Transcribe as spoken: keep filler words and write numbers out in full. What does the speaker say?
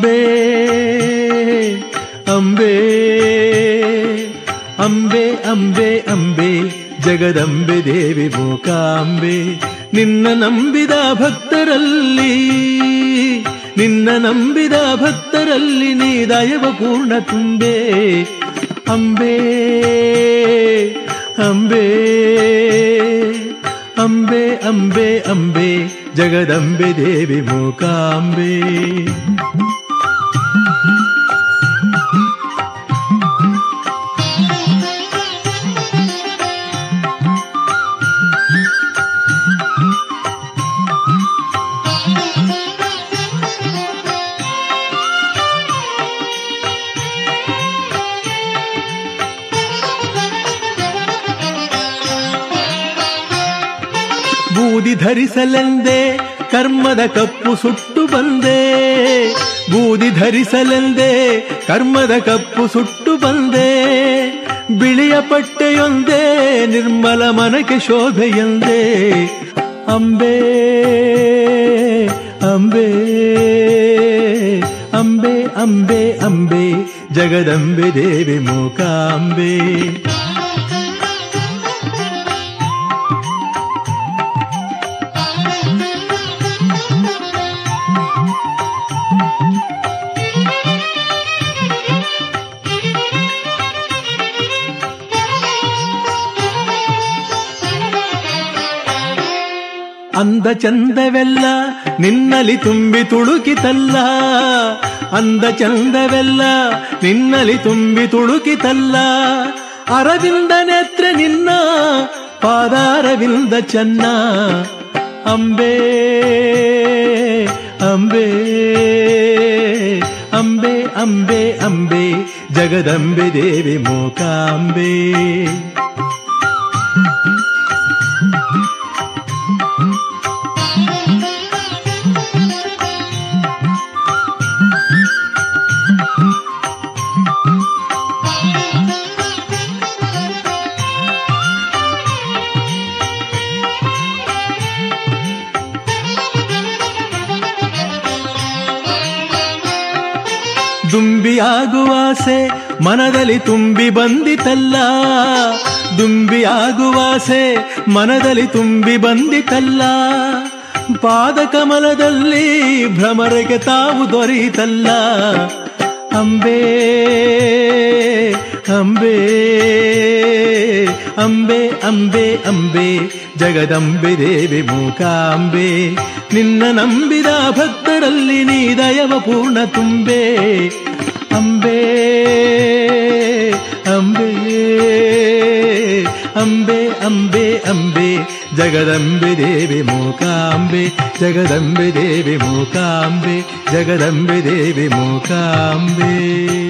ಅಂಬೆ ಅಂಬೆ ಅಂಬೆ ಅಂಬೆ ಅಂಬೆ ಜಗದಂಬೆ ದೇವಿ ಮೂಕಾಂಬೆ. ನಿನ್ನ ನಂಬಿದ ಭಕ್ತರಲ್ಲಿ ನಿನ್ನ ನಂಬಿದ ಭಕ್ತರಲ್ಲಿ ನೀ ದಯವ ಪೂರ್ಣ ತುಂಬೆ. ಅಂಬೆ ಅಂಬೆ ಅಂಬೆ ಅಂಬೆ ಅಂಬೆ ಜಗದಂಬೆ ದೇವಿ ಮೂಕಾಂಬೆ. ಬೂದಿ ಧರಿಸಲೆಂದೇ ಕರ್ಮದ ಕಪ್ಪು ಸುಟ್ಟು ಬಂದೆ. ಬೂದಿ ಧರಿಸಲೆಂದೇ ಕರ್ಮದ ಕಪ್ಪು ಸುಟ್ಟು ಬಂದೆ. ಬಿಳಿಯ ಪಟ್ಟೆಯೊಂದೇ ನಿರ್ಮಲ ಮನಕ್ಕೆ ಶೋಭೆಯೊಂದೇ. ಅಂಬೆ ಅಂಬೆ ಅಂಬೆ ಅಂಬೆ ಅಂಬೆ ಜಗದಂಬೆ ದೇವಿ ಮೂಕಾಂಬೆ. ಅಂದ ಚಂದವೆಲ್ಲ ನಿನ್ನಲಿ ತುಂಬಿ ತುಳುಕಿತಲ್ಲ. ಅಂದ ಚಂದವೆಲ್ಲ ನಿನ್ನಲಿ ತುಂಬಿ ತುಳುಕಿತಲ್ಲ. ಅರವಿಂದ ನೇತ್ರ ನಿನ್ನ ಪಾದಾರವಿಂದ ಚೆನ್ನ. ಅಂಬೆ ಅಂಬೆ ಅಂಬೆ ಅಂಬೆ ಅಂಬೆ ಜಗದಂಬೆ ದೇವಿ ಮೂಕಾಂಬೆ. ದುಂಬಿಯಾಗುವಾಸೆ ಮನದಲ್ಲಿ ತುಂಬಿ ಬಂದಿತಲ್ಲ. ದುಂಬಿಯಾಗುವಾಸೆ ಮನದಲ್ಲಿ ತುಂಬಿ ಬಂದಿತಲ್ಲ. ಪಾದ ಕಮಲದಲ್ಲಿ ಭ್ರಮರಿಗೆ ತಾವು ದೊರೆಯಿತಲ್ಲ. ಅಂಬೆ ಅಂಬೆ ಅಂಬೆ ಅಂಬೆ ಅಂಬೆ ಜಗದಂಬೆ ದೇವಿ ಮೂಕಾಂಬೆ. ನಿನ್ನ ನಂಬಿದ ಭಕ್ತರಲ್ಲಿ ನೀ ದಯವ ಪೂರ್ಣ ತುಂಬೆ. ಅಂಬೆ ಅಂಬೆ ಅಂಬೆ ಅಂಬೆ ಅಂಬೆ ಜಗದಂಬೆ ದೇವಿ ಮೂಕಾಂಬೆ. ಜಗದಂಬೆ ದೇವಿ ಮೂಕಾಂಬೆ ಜಗದಂಬೆ ದೇವಿ ಮೂಕಾಂಬೆ.